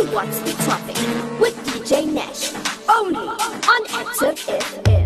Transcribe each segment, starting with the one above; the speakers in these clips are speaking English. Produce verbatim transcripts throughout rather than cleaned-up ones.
What's the Topic with D J Nash, only on Active F M.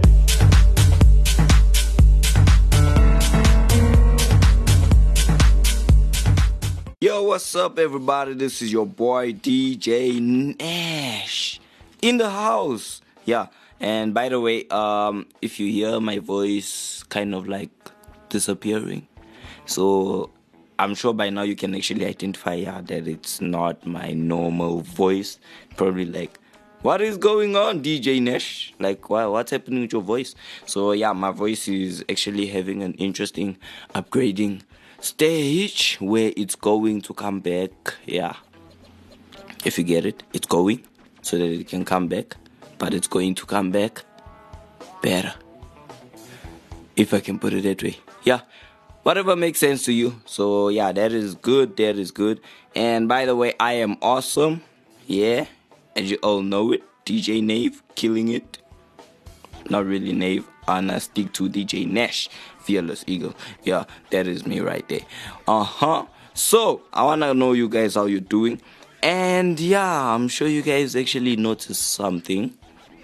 Yo, what's up, everybody? This is your boy D J Nash in the house. Yeah, and by the way, um, if you hear my voice kind of like disappearing, so I'm sure by now you can actually identify yeah, that it's not my normal voice. Probably like, what is going on, D J Nash? Like, what, what's happening with your voice? So yeah, my voice is actually having an interesting upgrading stage where it's going to come back. Yeah, if you get it, it's going so that it can come back, but it's going to come back better, if I can put it that way. Yeah, whatever makes sense to you. So yeah, that is good, that is good. And by the way, I am awesome. Yeah, as you all know it, D J Nave, killing it. Not really Nave, and I stick to D J Nash, Fearless Eagle. Yeah, that is me right there. Uh-huh. So, I want to know you guys how you're doing. And yeah, I'm sure you guys actually noticed something.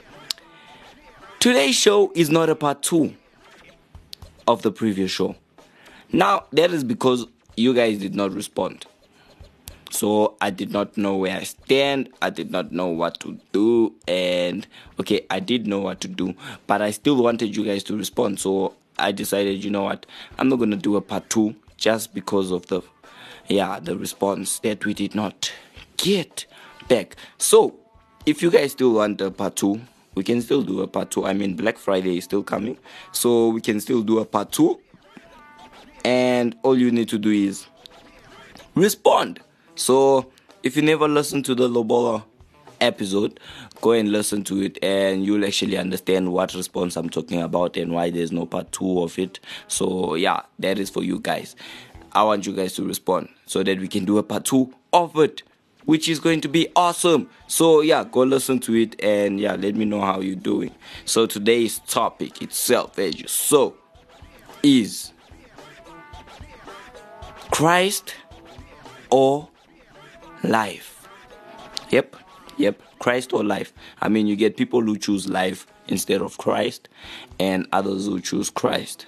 Today's show is not a part two of the previous show. Now, that is because you guys did not respond. So, I did not know where I stand. I did not know what to do. And, okay, I did know what to do. But I still wanted you guys to respond. So, I decided, you know what, I'm not going to do a part two just because of the, yeah, the response that we did not get back. So, if you guys still want a part two, we can still do a part two. I mean, Black Friday is still coming. So, we can still do a part two. And all you need to do is respond. So, if you never listened to the Lobola episode, go and listen to it and you'll actually understand what response I'm talking about and why there's no part two of it. So, yeah, that is for you guys. I want you guys to respond so that we can do a part two of it, which is going to be awesome. So, yeah, go listen to it and, yeah, let me know how you're doing. So, today's topic itself, as you saw, is Christ or life. Yep, yep, Christ or life. I mean, you get people who choose life instead of Christ and others who choose Christ.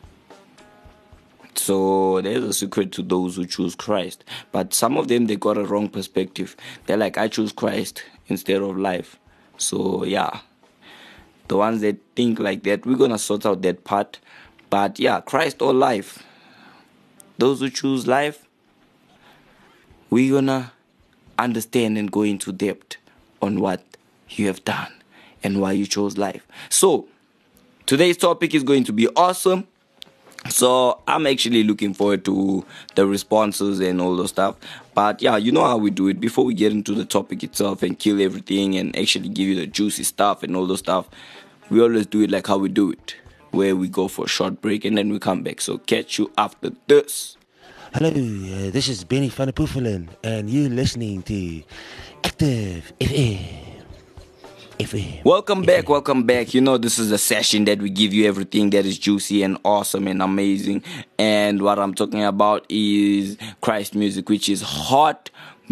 So there's a secret to those who choose Christ. But some of them, they got a wrong perspective. They're like, I choose Christ instead of life. So yeah, the ones that think like that, we're going to sort out that part. But yeah, Christ or life. Those who choose life, we're going to understand and go into depth on what you have done and why you chose life. So, today's topic is going to be awesome. So, I'm actually looking forward to the responses and all those stuff. But yeah, you know how we do it. Before we get into the topic itself and kill everything and actually give you the juicy stuff and all those stuff, we always do it like how we do it, where we go for a short break and then we come back. So, catch you after this. Hello, uh, this is Benny van der Poefelen, and you're listening to Active F M. F M. Welcome F M. back, welcome back. You know, this is a session that we give you everything that is juicy and awesome and amazing. And what I'm talking about is Christ music, which is hot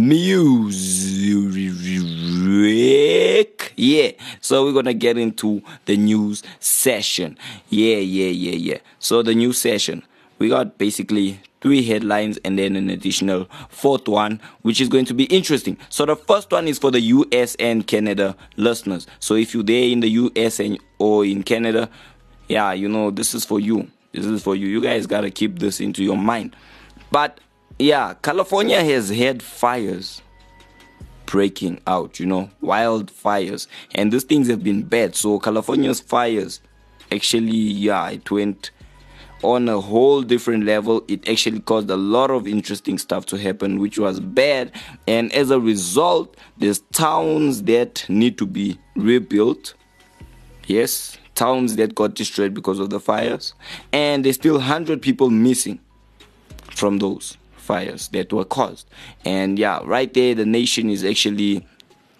music. Yeah, so we're gonna get into the news session. Yeah, yeah, yeah, yeah. So the news session, we got basically three headlines and then an additional fourth one, which is going to be interesting. So the first one is for the U S and Canada listeners. So if you're there in the U S and or in Canada, yeah, you know, this is for you. This is for you. You guys got to keep this into your mind. But yeah, California has had fires breaking out, you know, wildfires. And these things have been bad. So California's fires, actually, yeah, it went on a whole different level. It actually caused a lot of interesting stuff to happen, which was bad. And as a result, there's towns that need to be rebuilt. Yes, towns that got destroyed because of the fires. And there's still one hundred people missing from those fires that were caused. And yeah, right there, the nation is actually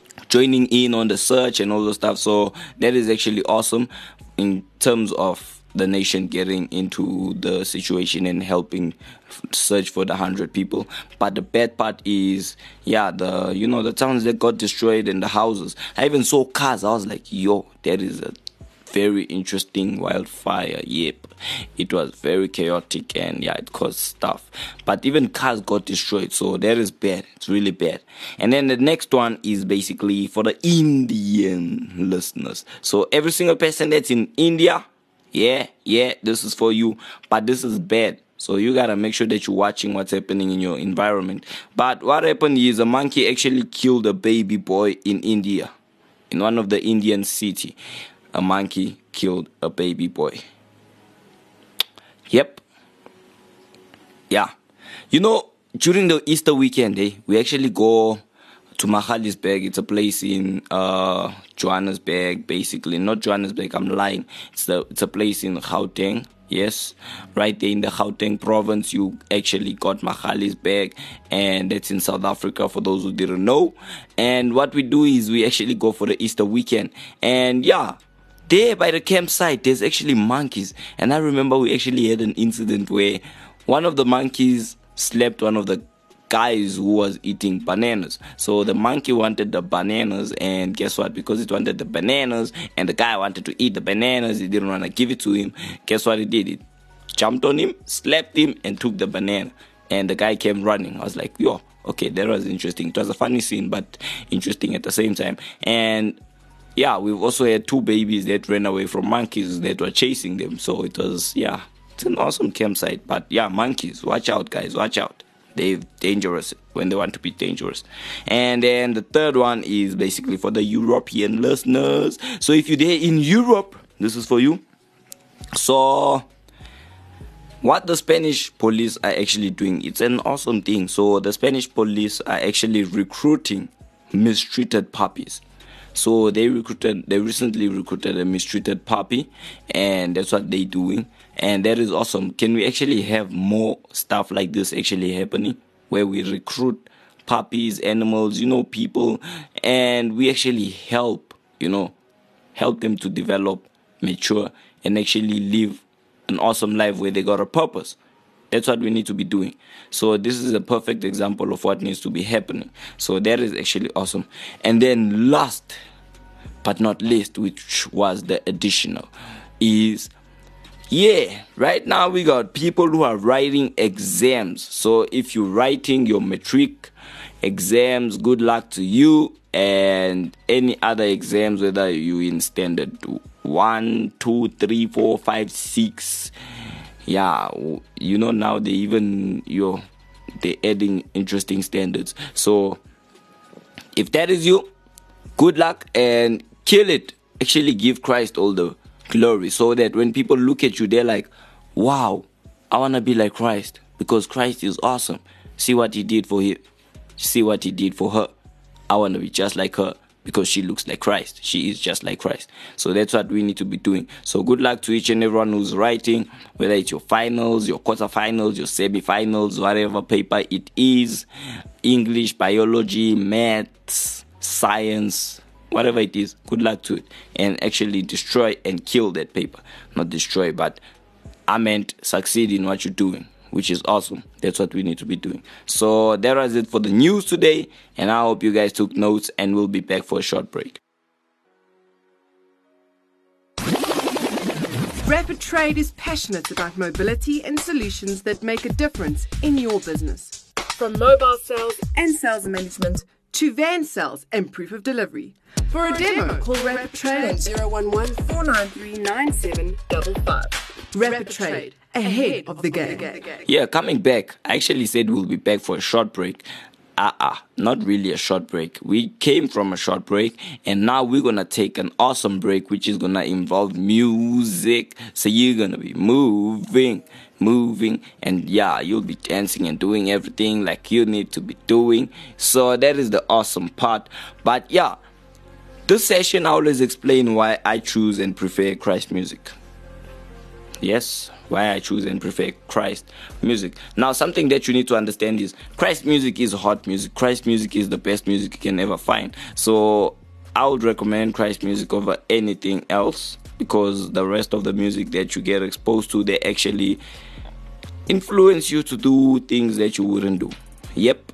joining in on the search and all the stuff. So that is actually awesome in terms of the nation getting into the situation and helping f- search for the hundred people. But the bad part is, yeah, the you know the towns that got destroyed and the houses. I even saw cars. I was like, yo, that is a very interesting wildfire. Yep, it was very chaotic and yeah, it caused stuff. But even cars got destroyed, so that is bad. It's really bad. And then the next one is basically for the Indian listeners. So every single person that's in India, yeah, yeah, this is for you. But this is bad. So you gotta make sure that you're watching what's happening in your environment. But what happened is a monkey actually killed a baby boy in India, in one of the Indian city. A monkey killed a baby boy. Yep. Yeah. You know, during the Easter weekend, eh, we actually go to Magaliesberg. It's a place in uh, Johannesburg, basically. Not Johannesburg, I'm lying. It's, the, it's a place in Gauteng. Yes, right there in the Gauteng province, you actually got Magaliesberg, and that's in South Africa for those who didn't know. And what we do is we actually go for the Easter weekend. And yeah, there by the campsite, there's actually monkeys. And I remember we actually had an incident where one of the monkeys slapped one of the guys who was eating bananas. So the monkey wanted the bananas, and guess what? Because it wanted the bananas and the guy wanted to eat the bananas, he didn't want to give it to him. Guess what he did? It jumped on him, slapped him, and took the banana. And the guy came running. I was like, yo, okay, that was interesting. It was a funny scene, but interesting at the same time. And yeah, we've also had two babies that ran away from monkeys that were chasing them. So it was, yeah, it's an awesome campsite. But yeah, monkeys, watch out, guys, watch out. They're dangerous when they want to be dangerous. And then the third one is basically for the European listeners. So if you're there in Europe, this is for you. So what the Spanish police are actually doing, it's an awesome thing. So the Spanish police are actually recruiting mistreated puppies. So they recruited, they recently recruited a mistreated puppy, and that's what they're doing. And that is awesome. Can we actually have more stuff like this actually happening, where we recruit puppies, animals, you know, people, and we actually help, you know, help them to develop, mature, and actually live an awesome life where they got a purpose. That's what we need to be doing. So this is a perfect example of what needs to be happening. So that is actually awesome. And then last but not least, which was the additional, is, yeah, right now we got people who are writing exams. So if you're writing your matric exams, good luck to you. And any other exams, whether you in standard one, two, three, four, five, six, yeah, you know, now they even, yo, they're adding interesting standards. So if that is you, good luck and kill it. Actually give Christ all the glory, so that when people look at you, they're like, wow, I want to be like Christ, because Christ is awesome. See what he did for him. See what he did for her. I want to be just like her, because she looks like Christ. She is just like Christ. So that's what we need to be doing. So good luck to each and everyone who's writing, whether it's your finals, your quarterfinals, your semi-finals, whatever paper it is, English, biology, maths, science, whatever it is. Good luck to it. And actually destroy and kill that paper. Not destroy, but I meant succeed in what you're doing, which is awesome. That's what we need to be doing. So that was it for the news today, and I hope you guys took notes, and we'll be back for a short break. Rapid Trade is passionate about mobility and solutions that make a difference in your business. From mobile sales and sales management to van sales and proof of delivery. For a demo, call Rapid Trade on zero one one, four nine three, nine seven five five. Rapid Trade, ahead of the game. Yeah, coming back. I actually said we'll be back for a short break. Uh-uh, not really a short break. We came from a short break, and now we're going to take an awesome break, which is going to involve music. So you're going to be moving, moving, and yeah, you'll be dancing and doing everything like you need to be doing. So that is the awesome part. But yeah, this session I always explain why I choose and prefer Christ music. Yes, why I choose and prefer Christ music. Now, something that you need to understand is Christ music is hot music. Christ music is the best music you can ever find. So I would recommend Christ music over anything else, because the rest of the music that you get exposed to, they actually influence you to do things that you wouldn't do. Yep,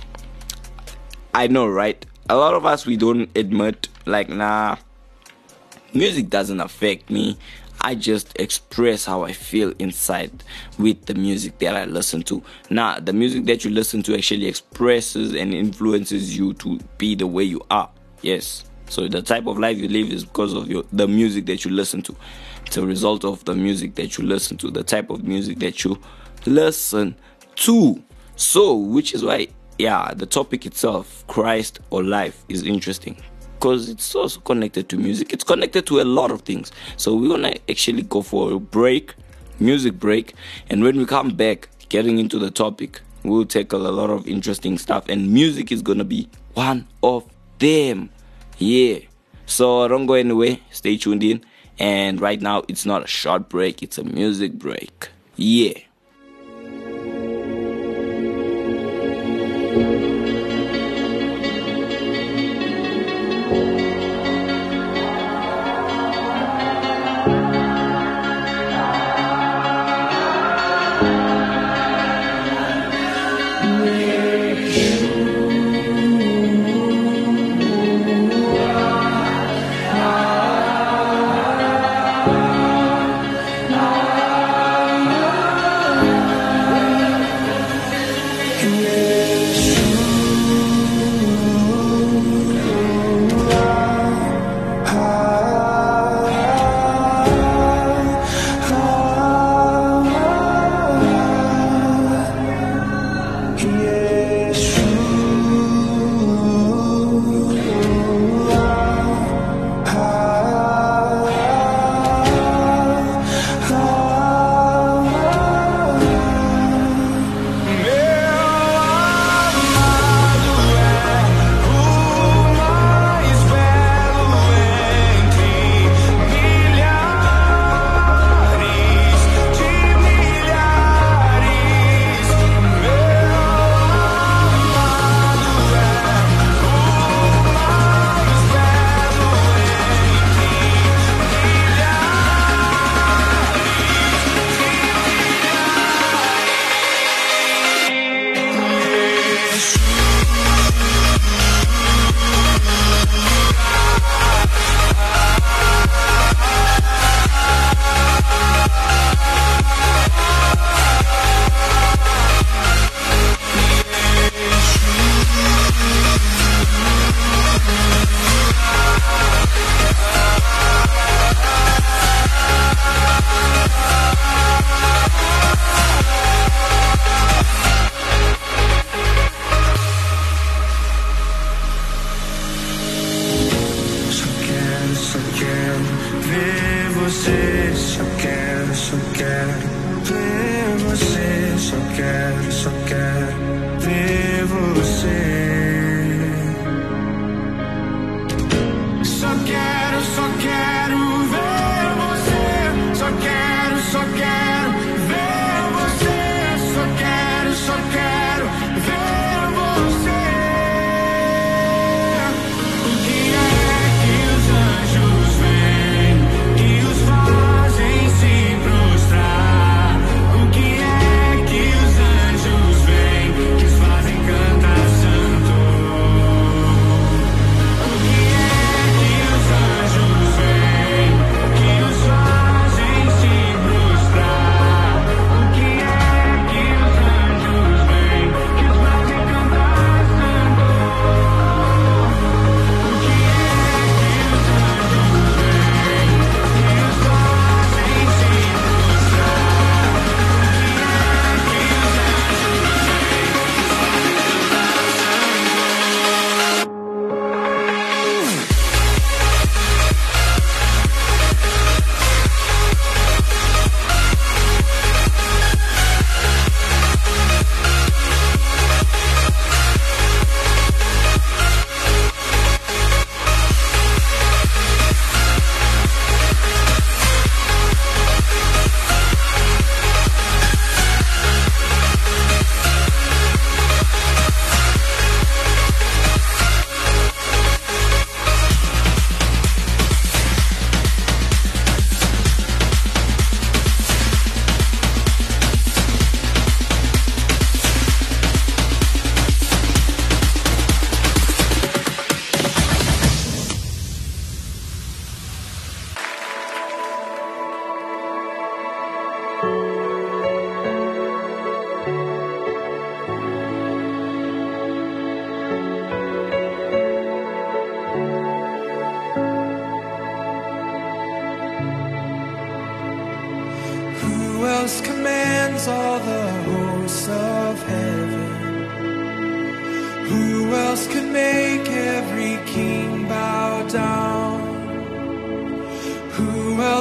I know, right? A lot of us, we don't admit, like, nah, music doesn't affect me. I just express how I feel inside with the music that I listen to. Nah, the music that you listen to actually expresses and influences you to be the way you are. Yes. So the type of life you live is because of your the music that you listen to. It's a result of the music that you listen to, the type of music that you listen to. So, which is why, yeah, the topic itself, Christ or life, is interesting. Because it's also connected to music. It's connected to a lot of things. So we're going to actually go for a break, music break. And when we come back, getting into the topic, we'll tackle a lot of interesting stuff. And music is going to be one of them. Yeah. So don't go anywhere. Stay tuned in. And right now, it's not a short break. It's a music break. Yeah.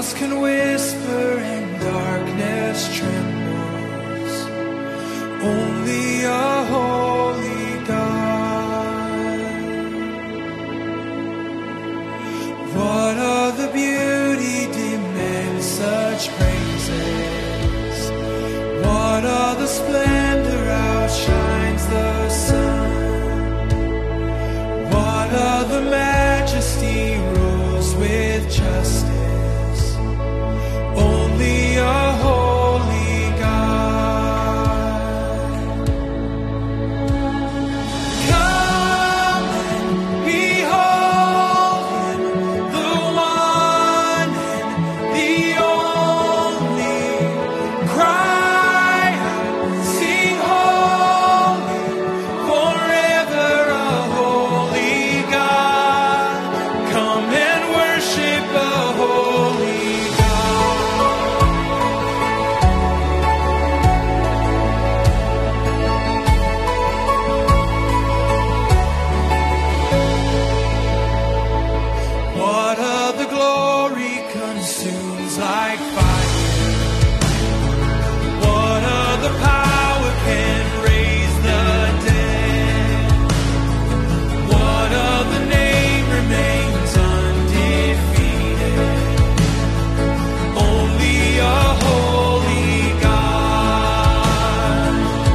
else can whisper and darkness trembles? Only a holy God. What are the beauty demands such praises? What are the splendor outshines the sun? What are the majesty rules with justice? Only a holy God. Come and behold Him, the one and the only. Cry out, sing holy, forever a holy God. Come and worship a holy God. What of the glory consumes like fire? What of the power can raise the dead? What of the name remains undefeated? Only a holy God.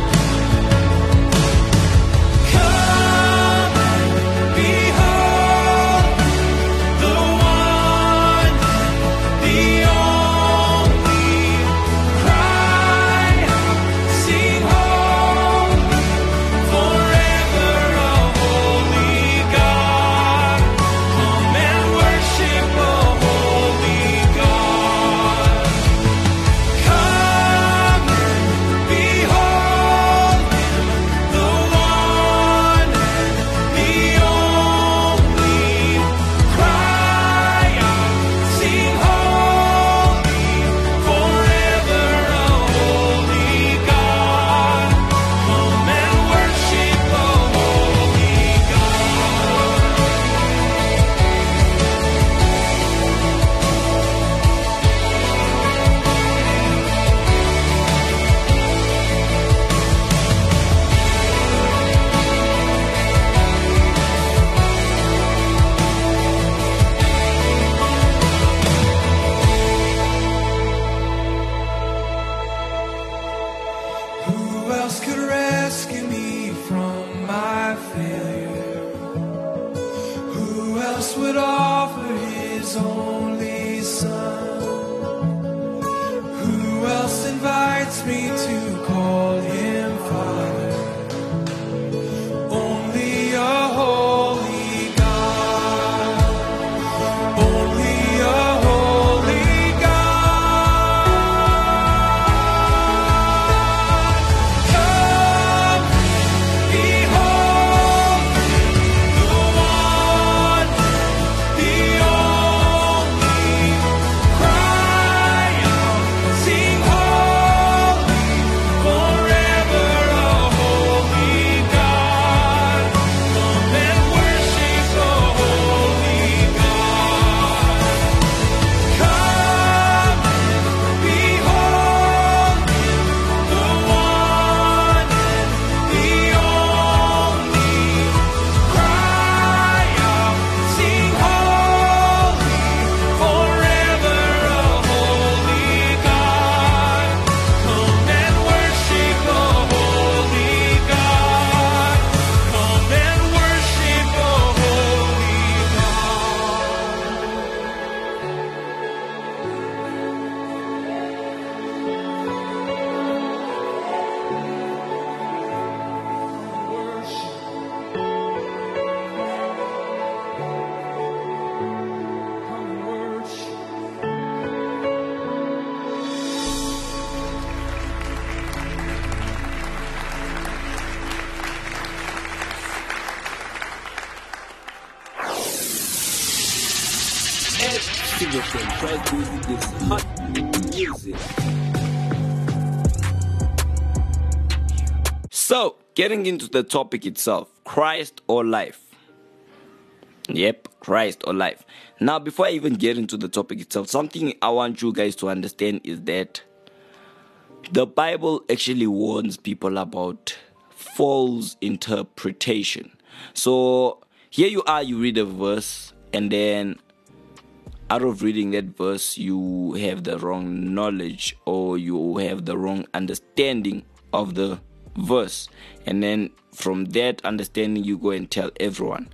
Come and behold the one, the only. Cry out, sing holy, forever a holy God. Come and worship a holy God. Come and behold Him, the one and the only. Cry out, sing holy, forever a holy God. Come and worship a holy Who else could rescue me from my failure? Who else would offer His only Son? Who else invites me to call Him Father? Only a holy God. Only a holy God. Come and behold the one, the only. Cry out, sing holy, forever a holy God. Come and worship a holy God. Come and behold the one and the only. Cry out, sing holy, forever a holy God. Come and worship a holy God. Come and worship a holy God. Worship. Come and worship. Signature Trust Music is hot music. So, getting into the topic itself, Christ or life. Yep, Christ or life. Now, before I even get into the topic itself, something I want you guys to understand is that the Bible actually warns people about false interpretation. So here you are, you read a verse, and then out of reading that verse, you have the wrong knowledge or you have the wrong understanding of the verse. And then from that understanding, you go and tell everyone.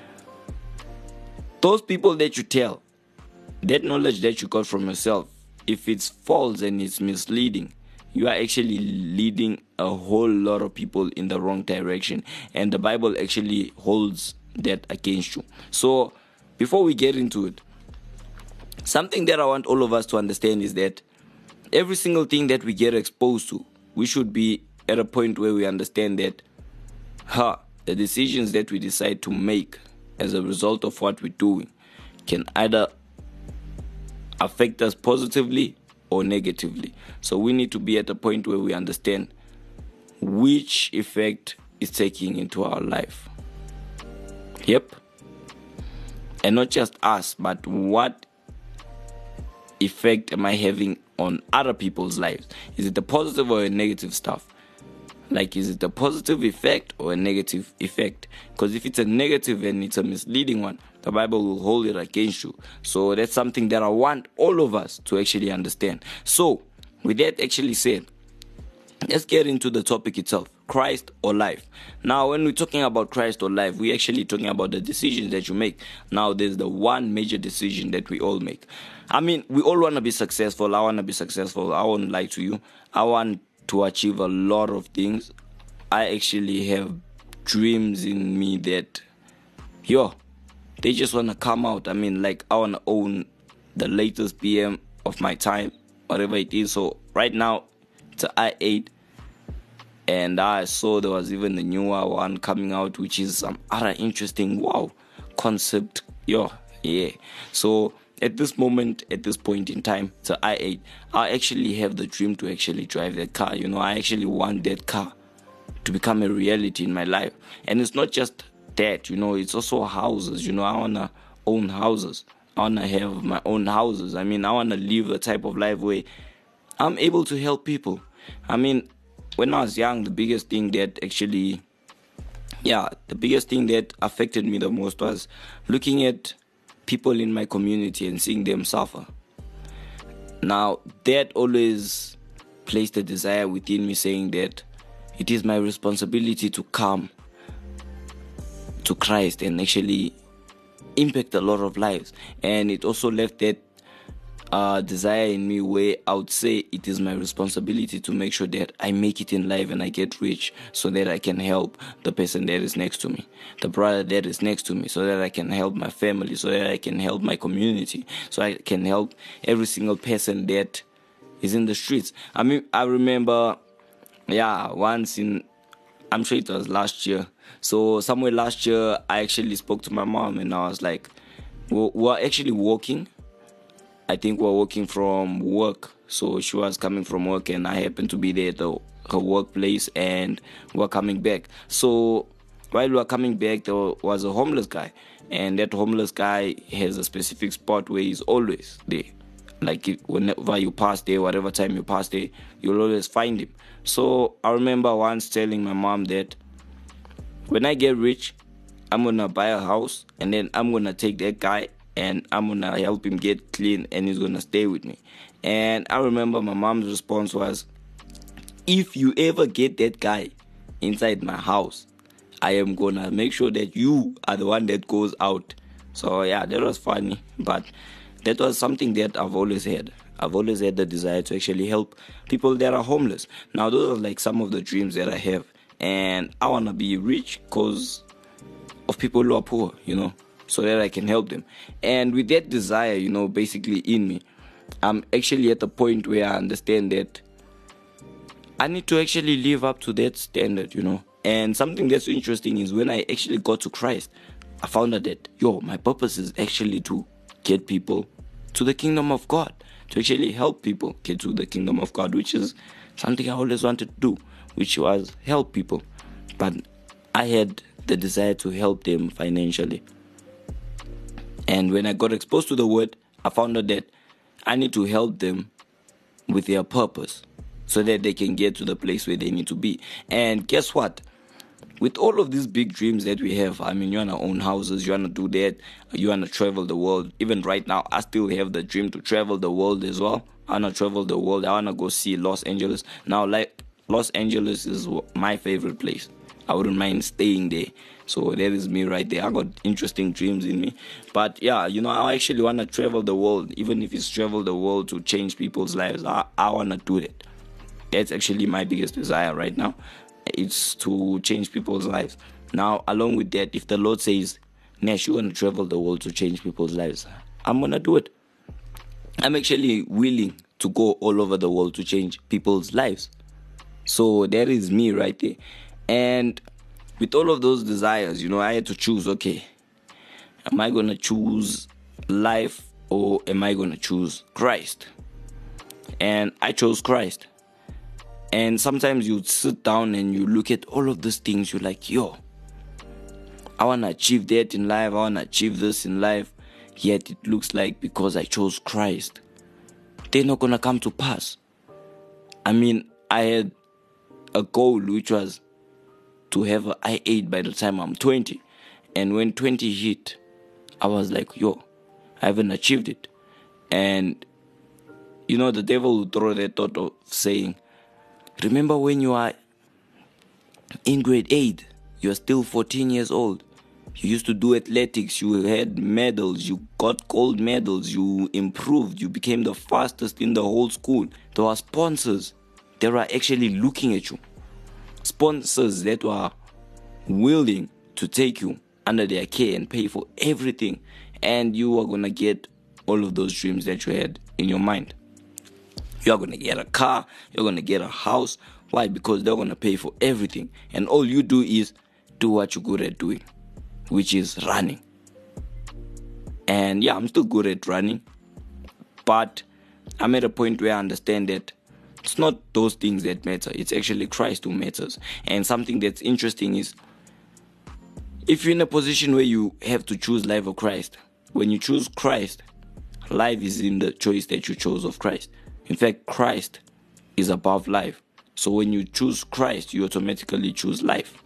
Those people that you tell, that knowledge that you got from yourself, if it's false and it's misleading, you are actually leading a whole lot of people in the wrong direction. And the Bible actually holds that against you. So before we get into it, something that I want all of us to understand is that every single thing that we get exposed to, we should be at a point where we understand that huh, the decisions that we decide to make as a result of what we're doing can either affect us positively or negatively. So we need to be at a point where we understand which effect is taking into our life. Yep. And not just us, but what effect am I having on other people's lives? Is it a positive or a negative stuff? Like, is it a positive effect or a negative effect? Because if it's a negative and it's a misleading one, the Bible will hold it against you. So that's something that I want all of us to actually understand. So with that actually said, let's get into the topic itself, Christ or life. Now, when we're talking about Christ or life, we're actually talking about the decisions that you make. Now, there's the one major decision that we all make. I mean, we all want to be successful. I want to be successful. I won't lie to you. I want to achieve a lot of things. I actually have dreams in me that, yo, they just want to come out. I mean, like, I want to own the latest B M of my time, whatever it is. So right now, it's an i eight. And I saw there was even a newer one coming out, which is some other interesting, wow, concept. Yo, yeah. So at this moment, at this point in time, it's an i eight. I actually have the dream to actually drive that car. You know, I actually want that car to become a reality in my life. And it's not just that, you know, it's also houses. You know, I want to own houses. I want to have my own houses. I mean, I want to live a type of life where I'm able to help people. I mean, when I was young, the biggest thing that actually, yeah, the biggest thing that affected me the most was looking at people in my community and seeing them suffer. Now, that always placed a desire within me saying that it is my responsibility to come to Christ and actually impact a lot of lives. And it also left that uh, desire in me where I would say it is my responsibility to make sure that I make it in life and I get rich so that I can help the person that is next to me, the brother that is next to me, so that I can help my family, so that I can help my community, so I can help every single person that is in the streets. I mean, I remember, yeah, once in, I'm sure it was last year. So somewhere last year, I actually spoke to my mom and I was like, we we're actually walking. I think we're walking from work. So she was coming from work and I happened to be there at the, her workplace and we're coming back. So while we were coming back, there was a homeless guy. And that homeless guy has a specific spot where he's always there. Like whenever you pass there, whatever time you pass there, you'll always find him. So I remember once telling my mom that when I get rich, I'm going to buy a house and then I'm going to take that guy and I'm going to help him get clean and he's going to stay with me. And I remember my mom's response was, if you ever get that guy inside my house, I am going to make sure that you are the one that goes out. So yeah, that was funny. But that was something that I've always had. I've always had the desire to actually help people that are homeless. Now, those are like some of the dreams that I have. And I want to be rich because of people who are poor, you know, so that I can help them. And with that desire, you know, basically in me, I'm actually at the point where I understand that I need to actually live up to that standard, you know. And something that's interesting is when I actually got to Christ, I found out that, yo, my purpose is actually to get people to the kingdom of God, to actually help people get to the kingdom of God, which is something I always wanted to do, which was help people. But I had the desire to help them financially. And when I got exposed to the word, I found out that I need to help them with their purpose so that they can get to the place where they need to be. And guess what? With all of these big dreams that we have, I mean, you want to own houses, you want to do that, you want to travel the world. Even right now, I still have the dream to travel the world as well. I want to travel the world. I want to go see Los Angeles. Now, like, Los Angeles is my favorite place. I wouldn't mind staying there. So that is me right there. I got interesting dreams in me. But yeah, you know, I actually want to travel the world. Even if it's travel the world to change people's lives, I, I want to do that. That's actually my biggest desire right now. It's to change people's lives. Now, along with that, if the Lord says, Nash, you want to travel the world to change people's lives, I'm going to do it. I'm actually willing to go all over the world to change people's lives. So that is me right there. And with all of those desires, you know, I had to choose, okay, am I going to choose life or am I going to choose Christ? And I chose Christ. And sometimes you sit down and you look at all of these things, you're like, yo, I want to achieve that in life, I want to achieve this in life. Yet it looks like because I chose Christ, they're not going to come to pass. I mean, I had a goal which was to have an I eight by the time I'm twenty. And when twenty hit, I was like, yo, I haven't achieved it. And, you know, the devil will throw that thought of saying, remember when you are in grade eight, you are still fourteen years old. You used to do athletics, you had medals, you got gold medals, you improved, you became the fastest in the whole school. There were sponsors that were actually looking at you. Sponsors that were willing to take you under their care and pay for everything. And you are going to get all of those dreams that you had in your mind. You're going to get a car, you're going to get a house. Why? Because they're going to pay for everything. And all you do is do what you're good at doing, which is running. And yeah, I'm still good at running. But I'm at a point where I understand that it's not those things that matter. It's actually Christ who matters. And something that's interesting is, if you're in a position where you have to choose life or Christ, when you choose Christ, life is in the choice that you chose of Christ. In fact, Christ is above life. So when you choose Christ, you automatically choose life.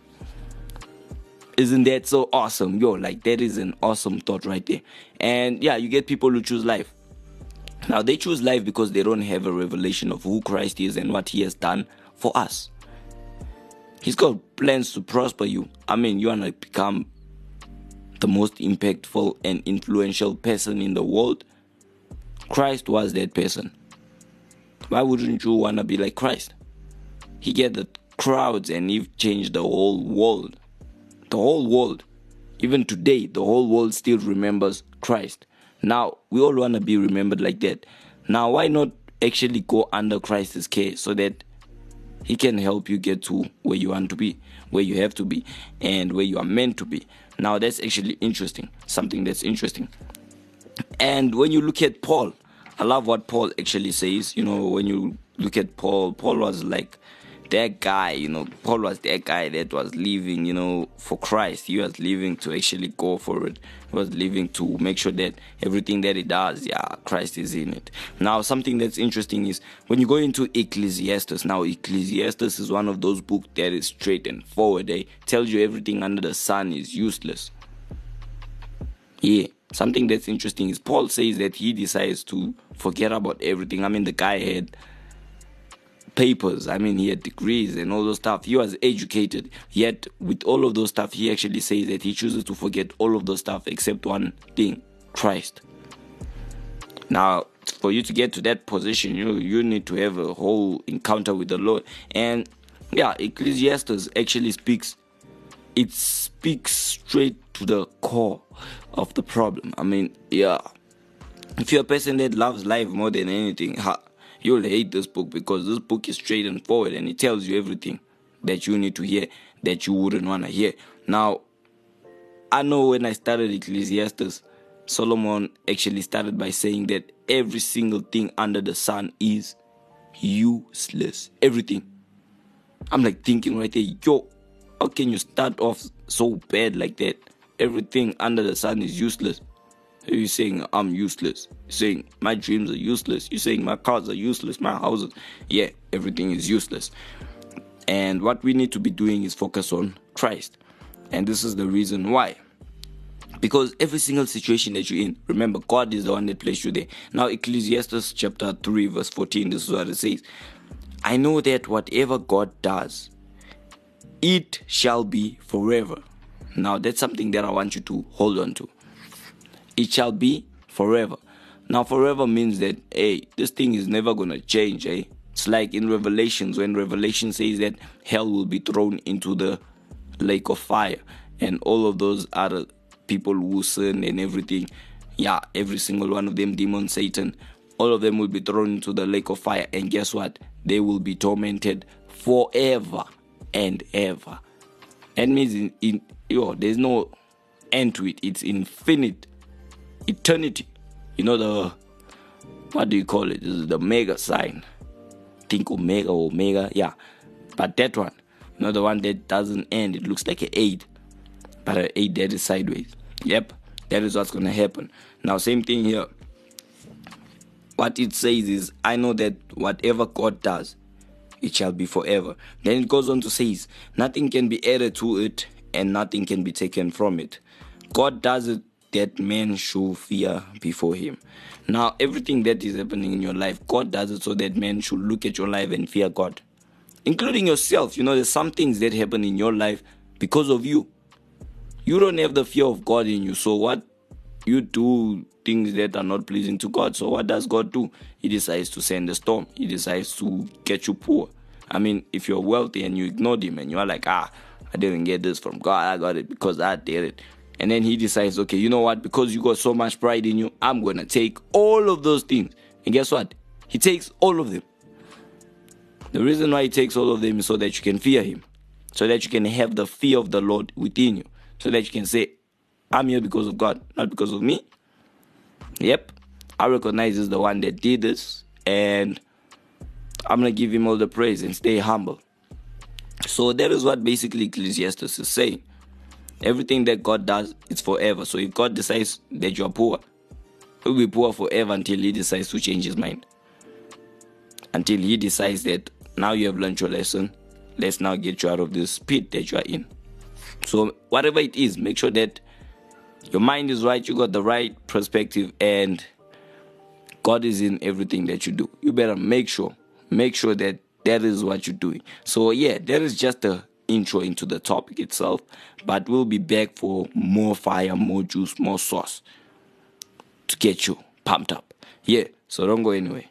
Isn't that so awesome? Yo, like that is an awesome thought right there. And yeah, you get people who choose life. Now, they choose life because they don't have a revelation of who Christ is and what he has done for us. He's got plans to prosper you. I mean, you want to become the most impactful and influential person in the world. Christ was that person. Why wouldn't you want to be like Christ? He gathered crowds and he changed the whole world. The whole world. Even today, the whole world still remembers Christ. Now, we all want to be remembered like that. Now, why not actually go under Christ's care so that he can help you get to where you want to be, where you have to be, and where you are meant to be. Now, that's actually interesting. Something that's interesting. And when you look at Paul, I love what Paul actually says. You know, when you look at Paul, Paul was like that guy, you know, Paul was that guy that was living, you know, for Christ. He was living to actually go for it. He was living to make sure that everything that he does, yeah, Christ is in it. Now, something that's interesting is when you go into Ecclesiastes. Now, Ecclesiastes is one of those books that is straight and forward. It tells you everything under the sun is useless. Yeah, something that's interesting is Paul says that he decides to forget about everything. I mean, the guy had papers, I mean, he had degrees and all those stuff. He was educated, yet with all of those stuff, he actually says that he chooses to forget all of those stuff except one thing: Christ. Now, for you to get to that position, you you need to have a whole encounter with the Lord. And yeah, Ecclesiastes actually speaks, it speaks straight to the core of the problem. I mean, yeah, if you're a person that loves life more than anything, ha, you'll hate this book, because this book is straight and forward and it tells you everything that you need to hear that you wouldn't want to hear. Now, I know when I started Ecclesiastes, Solomon actually started by saying that every single thing under the sun is useless. Everything. I'm like thinking right there, yo, how can you start off so bad like that? Everything under the sun is useless. You're saying I'm useless. You're saying my dreams are useless. You're saying my cars are useless. My houses, yeah, everything is useless. And what we need to be doing is focus on Christ. And this is the reason why. Because every single situation that you're in, remember, God is the one that placed you there. Now, Ecclesiastes chapter three, verse fourteen, this is what it says. I know that whatever God does, it shall be forever. Now, that's something that I want you to hold on to. It shall be forever. Now, forever means that, hey, this thing is never going to change, eh? It's like in Revelations, when Revelation says that hell will be thrown into the lake of fire. And all of those other people who sin and everything, yeah, every single one of them, demon, Satan, all of them will be thrown into the lake of fire. And guess what? They will be tormented forever and ever. That means in, in yo, there's no end to it. It's infinite, eternity. You know the, what do you call it? This is the mega sign. Think omega or omega, yeah. But that one, you know, the one that doesn't end. It looks like an eight, but an eight that is sideways. Yep, that is what's going to happen. Now, same thing here. What it says is, I know that whatever God does, it shall be forever. Then it goes on to say, nothing can be added to it and nothing can be taken from it. God does it that man should fear before him. Now, everything that is happening in your life, God does it so that man should look at your life and fear God. Including yourself. You know, there's some things that happen in your life because of you. You don't have the fear of God in you. So what? You do things that are not pleasing to God. So what does God do? He decides to send a storm. He decides to get you poor. I mean, if you're wealthy and you ignored him and you're like, ah, I didn't get this from God. I got it because I did it. And then he decides, okay, you know what? Because you got so much pride in you, I'm going to take all of those things. And guess what? He takes all of them. The reason why he takes all of them is so that you can fear him. So that you can have the fear of the Lord within you. So that you can say, I'm here because of God, not because of me. Yep. I recognize he's the one that did this. And I'm going to give him all the praise and stay humble. So that is what basically Ecclesiastes is saying. Everything that God does, it's forever. So if God decides that you are poor, you'll be poor forever until he decides to change his mind. Until he decides that now you have learned your lesson, let's now get you out of this pit that you are in. So whatever it is, make sure that your mind is right, you got the right perspective, and God is in everything that you do. You better make sure, make sure that that is what you're doing. So yeah, that is just a intro into the topic itself, but we'll be back for more fire, more juice, more sauce to get you pumped up. Yeah, so don't go anywhere.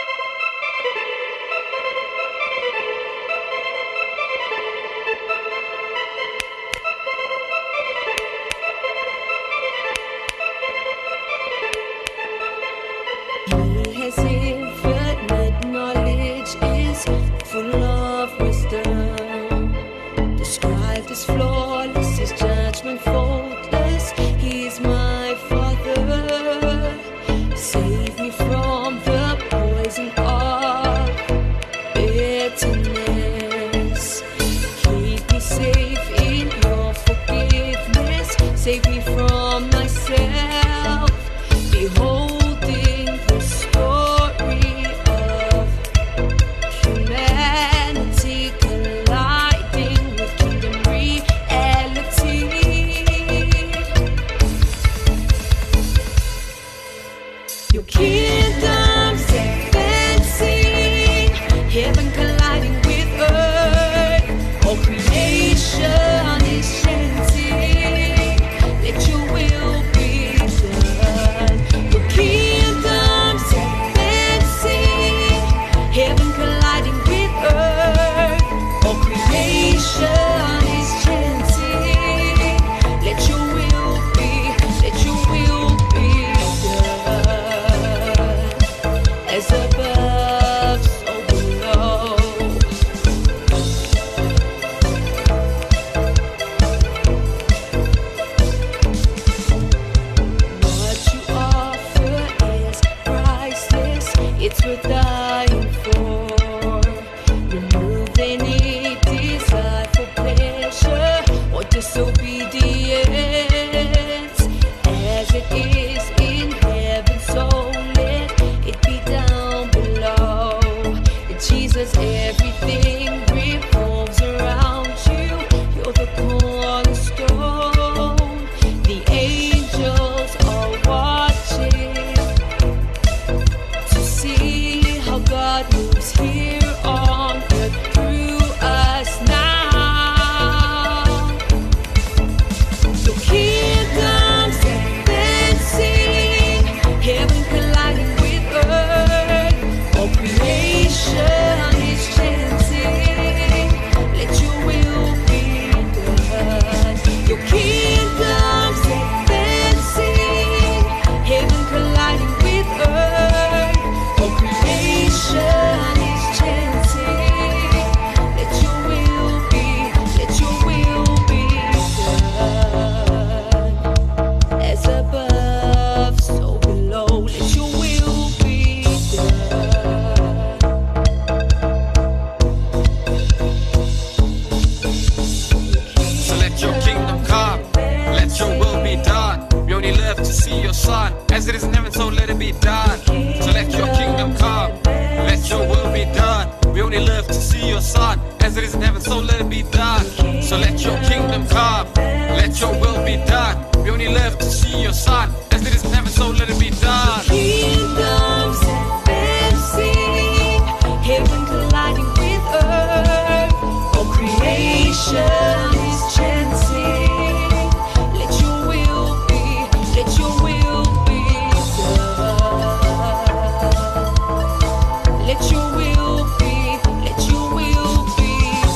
He has infinite knowledge, is full of wisdom. Described as flawless, his judgment faultless. He is my Father. Save me from the poison of bitterness. Keep me safe in your forgiveness. Save me from myself. Beholding the story of humanity colliding with kingdom reality. Your kingdom's advancing, heaven colliding with earth. All creation is chanting, let your will be done. Your kingdom's advancing, heaven colliding with earth. All creation is chanting, let your will be, let your will be done. As above, so below. What you offer is priceless. It's worth dying for. Remove any desire for pleasure or disobedience. As it is in see your son. As it is in heaven, so let it be done. So let your kingdom come, let your will be done. We only live to see your son. As it is in heaven, so let it be done. So let your kingdom come, let your will be done. We only live to see your son. As it is in heaven, so let it be done. Kingdoms advancing, heaven colliding with earth. All creation is chanting. Let your will be, let your will be done. Let your will be, let your will be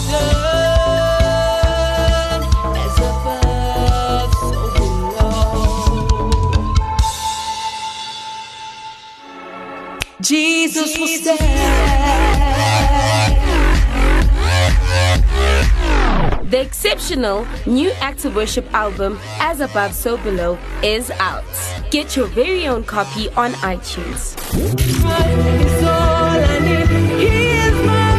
done. As above, so below. Jesus will stand. The exceptional new Active Worship album, As Above, So Below, is out. Get your very own copy on iTunes. It's all I need. He is my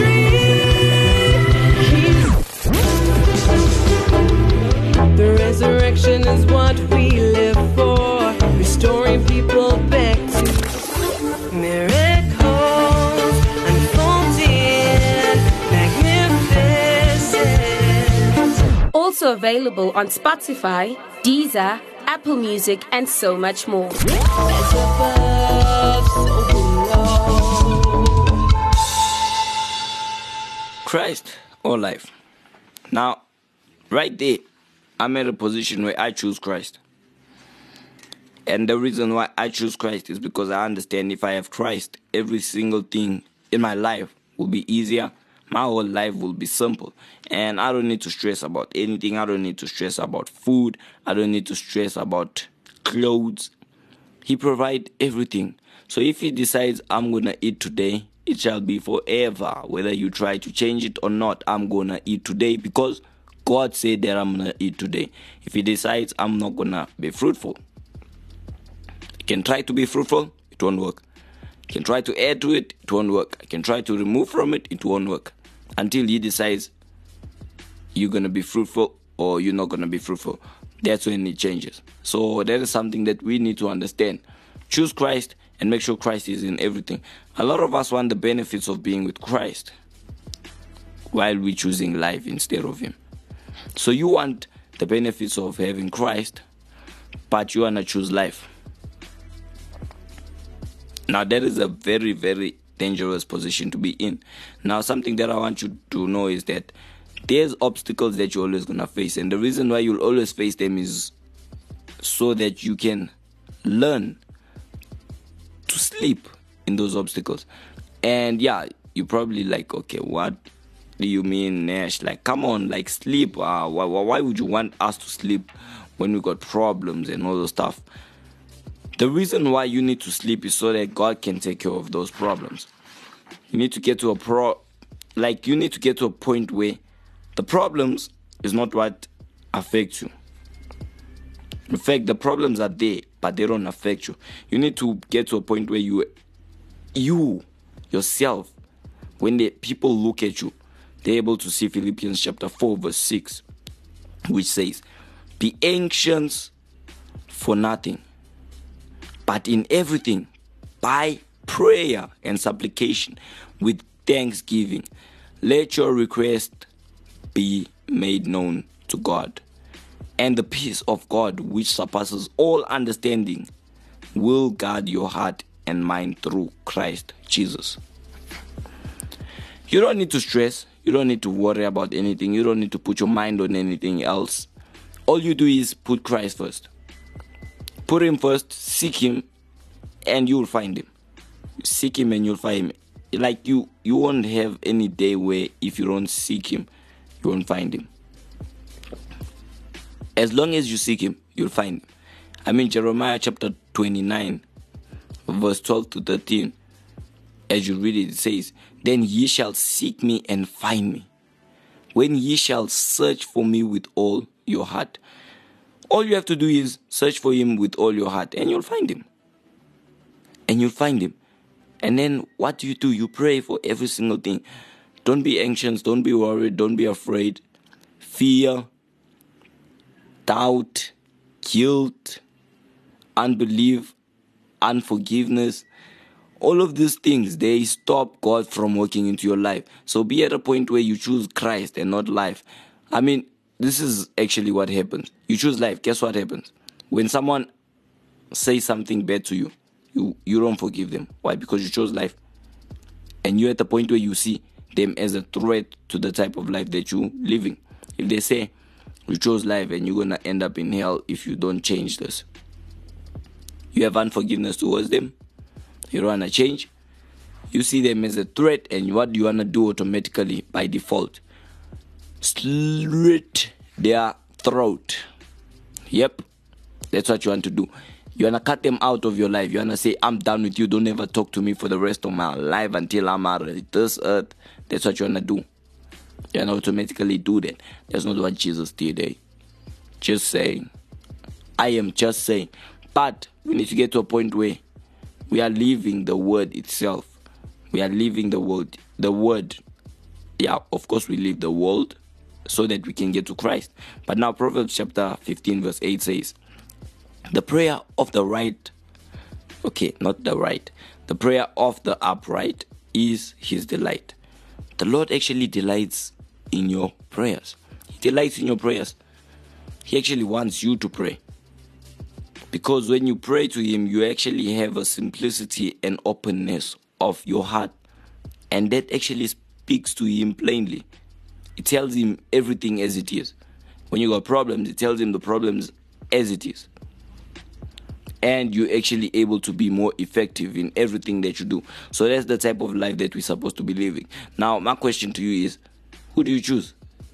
victory. The resurrection is what we live for, restoring people back to miracles unfolding, magnificent. Also available on Spotify, Deezer, Apple Music, and so much more. As above, so below. Christ or life. Now, right there, I'm at a position where I choose Christ. And the reason why I choose Christ is because I understand if I have Christ, every single thing in my life will be easier. My whole life will be simple. And I don't need to stress about anything. I don't need to stress about food. I don't need to stress about clothes. He provides everything. So if he decides I'm going to eat today, it shall be forever. Whether you try to change it or not, I'm going to eat today because God said that I'm going to eat today. If he decides I'm not going to be fruitful, I can try to be fruitful, it won't work. I can try to add to it, it won't work. I can try to remove from it, it won't work. Until he decides you're going to be fruitful or you're not going to be fruitful. That's when it changes. So that is something that we need to understand. Choose Christ and make sure Christ is in everything. A lot of us want the benefits of being with Christ while we're choosing life instead of him. So you want the benefits of having Christ, but you want to choose life. Now that is a very, very dangerous position to be in. Now something that I want you to know is that there's obstacles that you're always going to face. And the reason why you'll always face them is so that you can learn to sleep in those obstacles. And yeah, you're probably like, okay, what do you mean, Nash? Like, come on, like sleep. Uh, why, why would you want us to sleep when we got problems and all those stuff? The reason why you need to sleep is so that God can take care of those problems. You need to get to a pro, like you need to get to a point where the problems is not what affects you. In fact, the problems are there, but they don't affect you. You need to get to a point where you, you yourself, when the people look at you, they're able to see Philippians chapter four, verse six, which says, "Be anxious for nothing, but in everything, by prayer and supplication, with thanksgiving, let your request be made known to God. And the peace of God, which surpasses all understanding, will guard your heart and mind through Christ Jesus." You don't need to stress. You don't need to worry about anything. You don't need to put your mind on anything else. All you do is put Christ first. Put him first, seek him, and you'll find him. Seek him and you'll find him. Like you, you won't have any day where if you don't seek him, you won't find him. As long as you seek him, you'll find him. I mean, Jeremiah chapter twenty-nine, verse twelve to thirteen, as you read it, it says, "Then ye shall seek me and find me, when ye shall search for me with all your heart." All you have to do is search for him with all your heart, and you'll find him. And you'll find him. And then what do you do? You pray for every single thing. Don't be anxious. Don't be worried. Don't be afraid. Fear, doubt, guilt, unbelief, unforgiveness, all of these things, they stop God from working into your life. So be at a point where you choose Christ and not life. I mean, this is actually what happens. You choose life. Guess what happens? When someone says something bad to you, you, you don't forgive them. Why? Because you chose life. And you're at the point where you see them as a threat to the type of life that you're living. If they say, you chose life and you're going to end up in hell if you don't change this, you have unforgiveness towards them. You don't want to change. You see them as a threat, and what do you want to do automatically by default? Slit their throat. Yep, that's what you want to do. You want to cut them out of your life. You want to say, I'm done with you. Don't ever talk to me for the rest of my life until I'm out of this earth. That's what you want to do. You want to automatically do that. That's not what Jesus did, eh? Just saying. I am just saying. But we need to get to a point where we are leaving the word itself. We are leaving the word. The word. Yeah, of course we leave the world so that we can get to Christ. But now Proverbs chapter fifteen verse eight says, the prayer of the right, okay, not the right, the prayer of the upright is his delight. The Lord actually delights in your prayers. He delights in your prayers. He actually wants you to pray. Because when you pray to him, you actually have a simplicity and openness of your heart. And that actually speaks to him plainly. It tells him everything as it is. When you got problems, it tells him the problems as it is. And you're actually able to be more effective in everything that you do. So that's the type of life that we're supposed to be living. Now, my question to you is, who do you choose?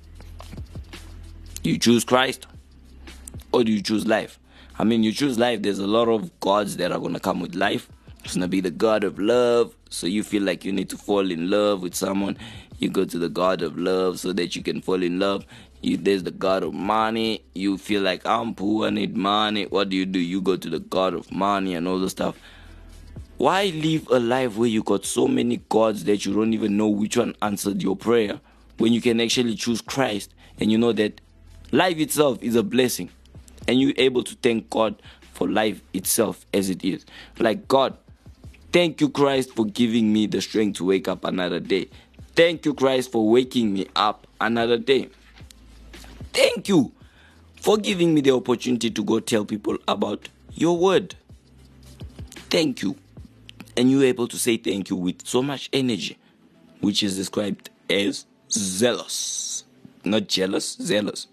Do you choose Christ? Or do you choose life? I mean, you choose life. There's a lot of gods that are going to come with life. It's going to be the God of love. So you feel like you need to fall in love with someone. You go to the God of love so that you can fall in love. You, there's the God of money. You feel like, I'm poor, I need money. What do you do? You go to the God of money and all the stuff. Why live a life where you got so many gods that you don't even know which one answered your prayer, when you can actually choose Christ and you know that life itself is a blessing? And you're able to thank God for life itself as it is. Like, God, thank you, Christ, for giving me the strength to wake up another day. Thank you, Christ, for waking me up another day. Thank you for giving me the opportunity to go tell people about your word. Thank you. And you're able to say thank you with so much energy, which is described as zealous. Not jealous, zealous.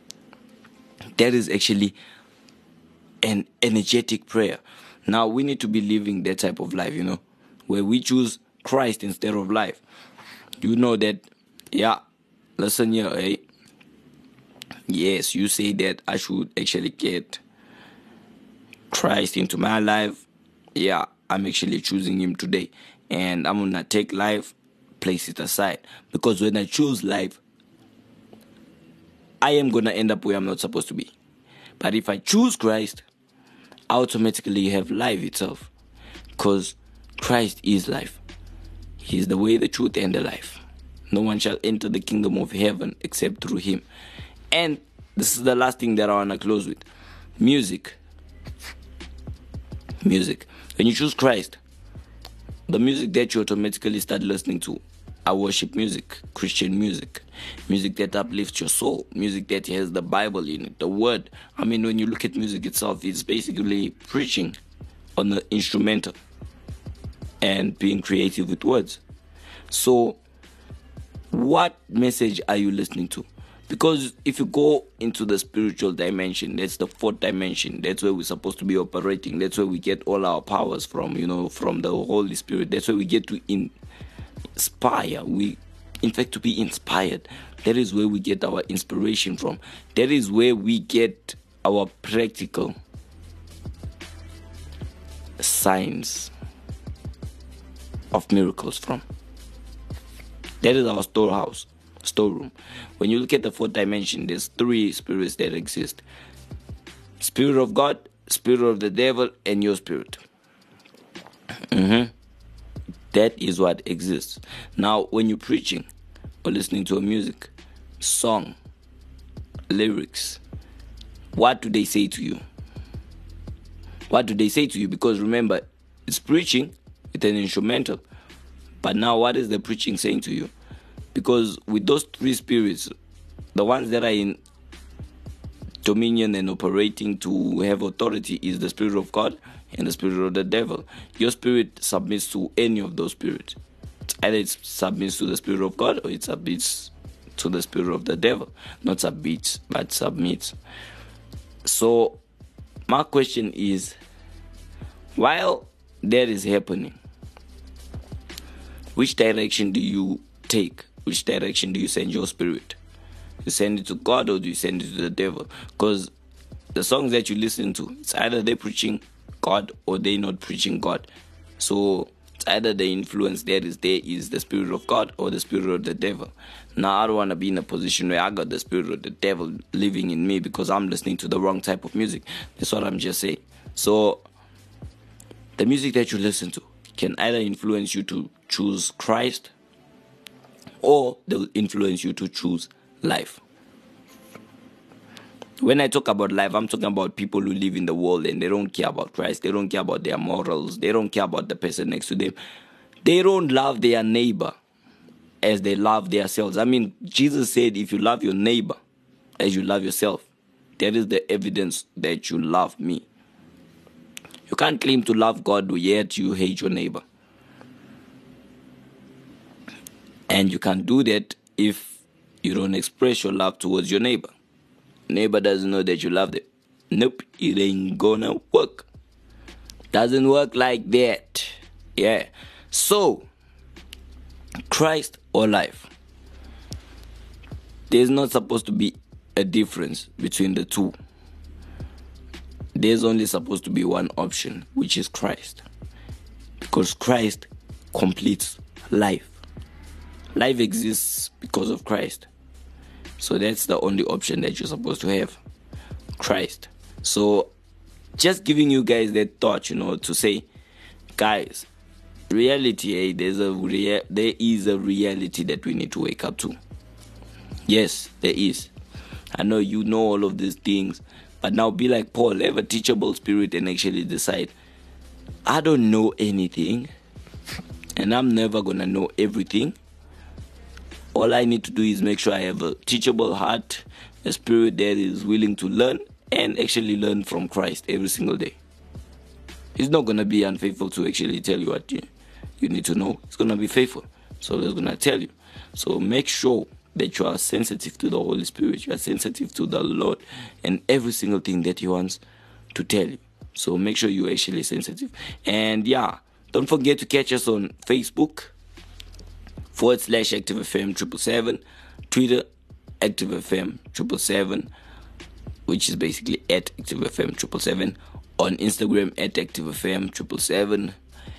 That is actually an energetic prayer. Now, we need to be living that type of life, you know, where we choose Christ instead of life. You know that, yeah, listen here, eh? Yes, you say that I should actually get Christ into my life. Yeah, I'm actually choosing him today. And I'm going to take life, place it aside. Because when I choose life, I am going to end up where I'm not supposed to be. But if I choose Christ, I automatically have life itself. Because Christ is life. He is the way, the truth, and the life. No one shall enter the kingdom of heaven except through him. And this is the last thing that I want to close with. Music. Music. When you choose Christ, the music that you automatically start listening to are worship music, Christian music, music that uplifts your soul, music that has the Bible in it, the word. I mean, when you look at music itself, it's basically preaching on the instrumental and being creative with words. So, what message are you listening to? Because if you go into the spiritual dimension, that's the fourth dimension. That's where we're supposed to be operating. That's where we get all our powers from, you know, from the Holy Spirit. That's where we get to inspire. We, in fact, to be inspired. That is where we get our inspiration from. That is where we get our practical signs of miracles from. That is our storehouse. Storeroom. When you look at the fourth dimension, there's three spirits that exist: Spirit of God, Spirit of the devil, and your spirit. Mm-hmm. That is what exists. Now, when you're preaching or listening to a music, song, lyrics, what do they say to you? what do they say to you? Because remember, it's preaching with an instrumental. But now what is the preaching saying to you? Because with those three spirits, the ones that are in dominion and operating to have authority is the Spirit of God and the spirit of the devil. Your spirit submits to any of those spirits. Either it submits to the Spirit of God or it submits to the spirit of the devil. Not submits, but submits. So my question is, while that is happening, which direction do you take? Which direction do you send your spirit? You send it to God or do you send it to the devil? Because the songs that you listen to, it's either they're preaching God or they're not preaching God. So it's either the influence that is there is the spirit of God or the spirit of the devil. Now I don't want to be in a position where I got the spirit of the devil living in me because I'm listening to the wrong type of music. That's what I'm just saying. So the music that you listen to can either influence you to choose Christ or they'll influence you to choose life. When I talk about life, I'm talking about people who live in the world and they don't care about Christ. They don't care about their morals. They don't care about the person next to them. They don't love their neighbor as they love themselves. I mean, Jesus said, if you love your neighbor as you love yourself, that is the evidence that you love me. You can't claim to love God, yet you hate your neighbor. And you can't do that if you don't express your love towards your neighbor. Neighbor doesn't know that you love them. Nope, it ain't gonna work. Doesn't work like that. Yeah. So, Christ or life? There's not supposed to be a difference between the two. There's only supposed to be one option, which is Christ. Because Christ completes life. Life exists because of Christ. So that's the only option that you're supposed to have. Christ. So just giving you guys that thought, you know, to say, guys, reality, eh, there's a rea- there is a reality that we need to wake up to. Yes, there is. I know you know all of these things, but now be like Paul, have a teachable spirit and actually decide, I don't know anything, and I'm never going to know everything. All I need to do is make sure I have a teachable heart, a spirit that is willing to learn and actually learn from Christ every single day. He's not going to be unfaithful to actually tell you what you, you need to know. He's going to be faithful. So he's going to tell you. So make sure that you are sensitive to the Holy Spirit. You are sensitive to the Lord and every single thing that He wants to tell you. So make sure you're actually sensitive. And yeah, don't forget to catch us on Facebook. Forward slash Active F M triple seven, Twitter Active F M triple seven, which is basically at Active F M triple seven, on Instagram at Active F M triple seven,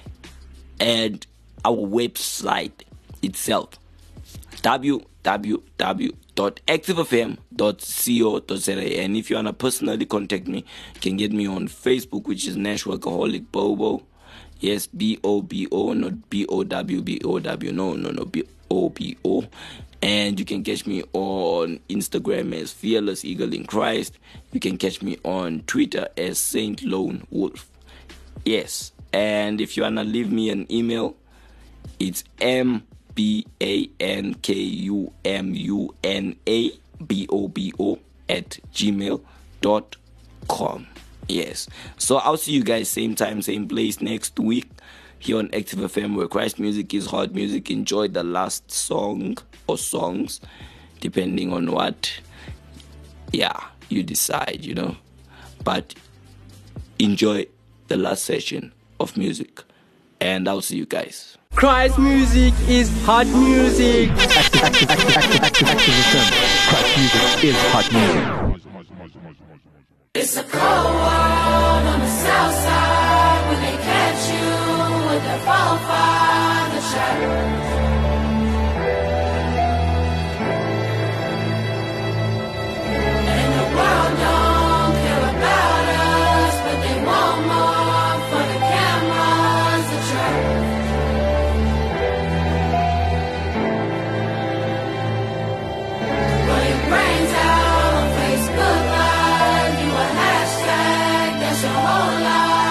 and our website itself, w w w dot active f m dot co dot z a. And if you want to personally contact me, you can get me on Facebook, which is Nash Workaholic Bobo. Yes, B O B O, not B O W B O W. No, no, no, B O B O. And you can catch me on Instagram as Fearless Eagle in Christ. You can catch me on Twitter as Saint Lone Wolf. Yes. And if you want to leave me an email, it's M B A N K U M U N A B O B O at gmail dot com. Yes. So I'll see you guys same time, same place next week here on Active F M, where Christ music is hot music. Enjoy the last song or songs, depending on what, yeah, you decide, you know. But enjoy the last session of music. And I'll see you guys. Christ music is hot music. Active, active, active, active, active, active F M. Christ music is hot music. It's a cold world on the south side when they catch you with their forefather shirt. And the world don't care about us, but they want more for the cameras, the church. Blow your brains out on Facebook Live. Your whole life.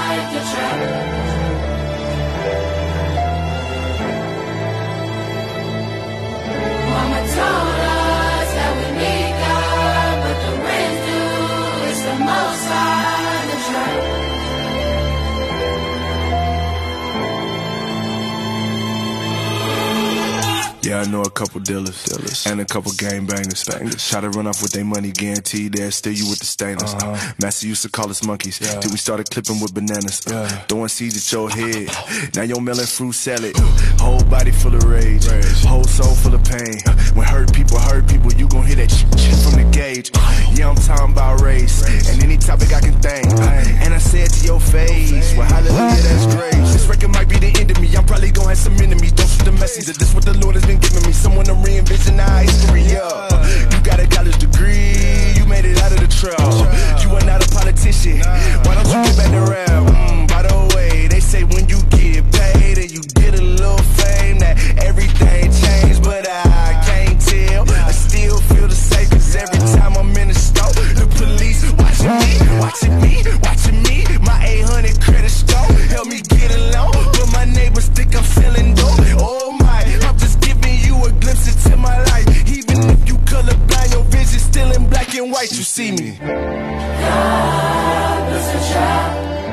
a couple dealers, dealers. And a couple gang bangers. bangers. Try to run off with their money, guaranteed they'll steal you with the stainless. Uh-huh. Uh, Master used to call us monkeys, yeah. Till we started clipping with bananas. Yeah. Throwing seeds at your head, now your melon fruit salad. Whole body full of rage, rage. Whole soul full of pain. When hurt people hurt people, you gon' hear that shit from the gauge. Yeah, I'm talking about race, race. And any topic I can think. Uh, and I say it to your face, well hallelujah, that's great. This record might be the end of me, I'm probably gon' have some enemies. Don't shoot the messenger, this what the Lord has been giving me. Someone to re-envision our history, yeah. You got a college degree, you made it out of the trail. You are not a politician, why don't you get back to rap? Mm, by the way, they say when you get paid and you get a little fame that everything changed, but I can't tell. I still feel the same, cause every time I'm in the store, the police watching me, watching me, watching me. My eight hundred credit score help me get along, but my neighbors think I'm selling dope. Oh my, I'm just giving you a glimpse into my life. Even if you colorblind, your vision still in black and white. You see me. God bless the trap.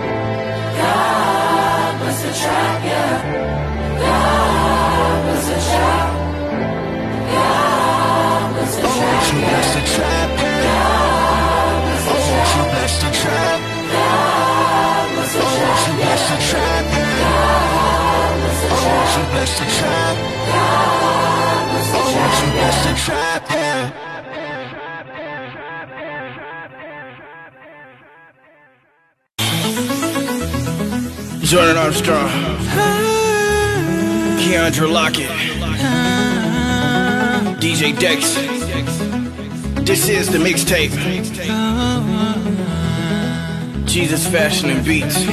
God bless the trap, yeah. God bless the trap. God bless the trap, yeah. God bless the trap. God bless the trap. God bless the trap. God bless the trap. God bless the trap. God bless the trap, yeah. Jordan Armstrong, Keandra Lockett, D J Dex. This is the mixtape. Jesus Fashion and Beats.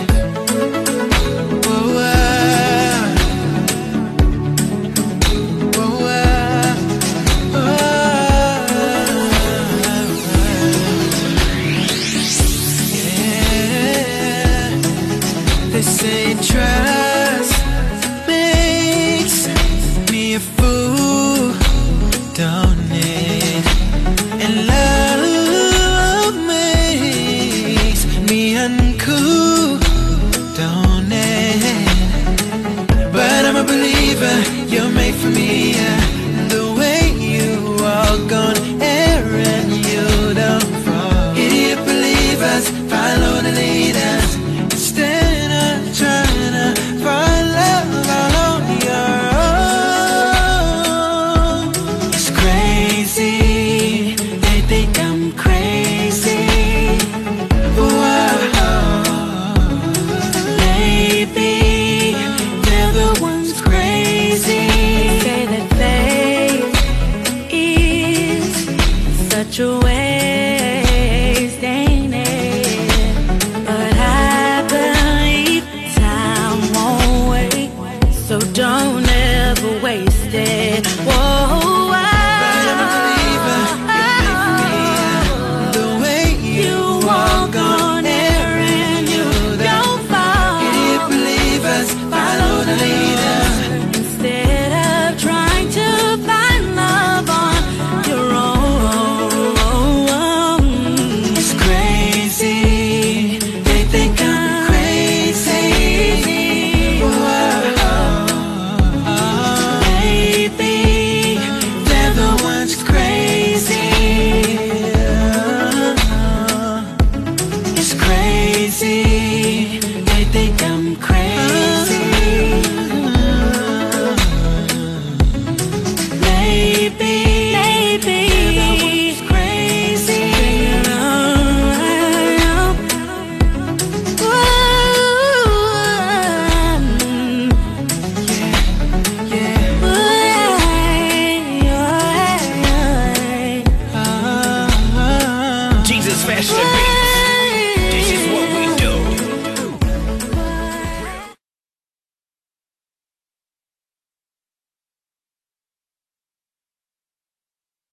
They say trust makes me a fool, don't it? And love makes me uncool, don't it? But I'm a believer, you're made for me, yeah. The way you walk on air and you don't fall. Idiot believers, follow the leaders. Instead of trying to find love all on your own. It's crazy, they think I'm crazy. Whoa. Maybe they're the ones crazy. They say that faith is such a waste, ain't it? But I believe time won't wait, so don't ever waste it. Whoa, but I'm a believer, you're made for me. The way you walk on air and you don't fall. Idiot believers, follow the leader. Instead of trying to find love on your own. It's crazy, they think I'm crazy. Whoa. Maybe they're the ones crazy. It's crazy, they think I'm crazy. Maybe, maybe they're the ones crazy. Jesus Fashion and Beats. This is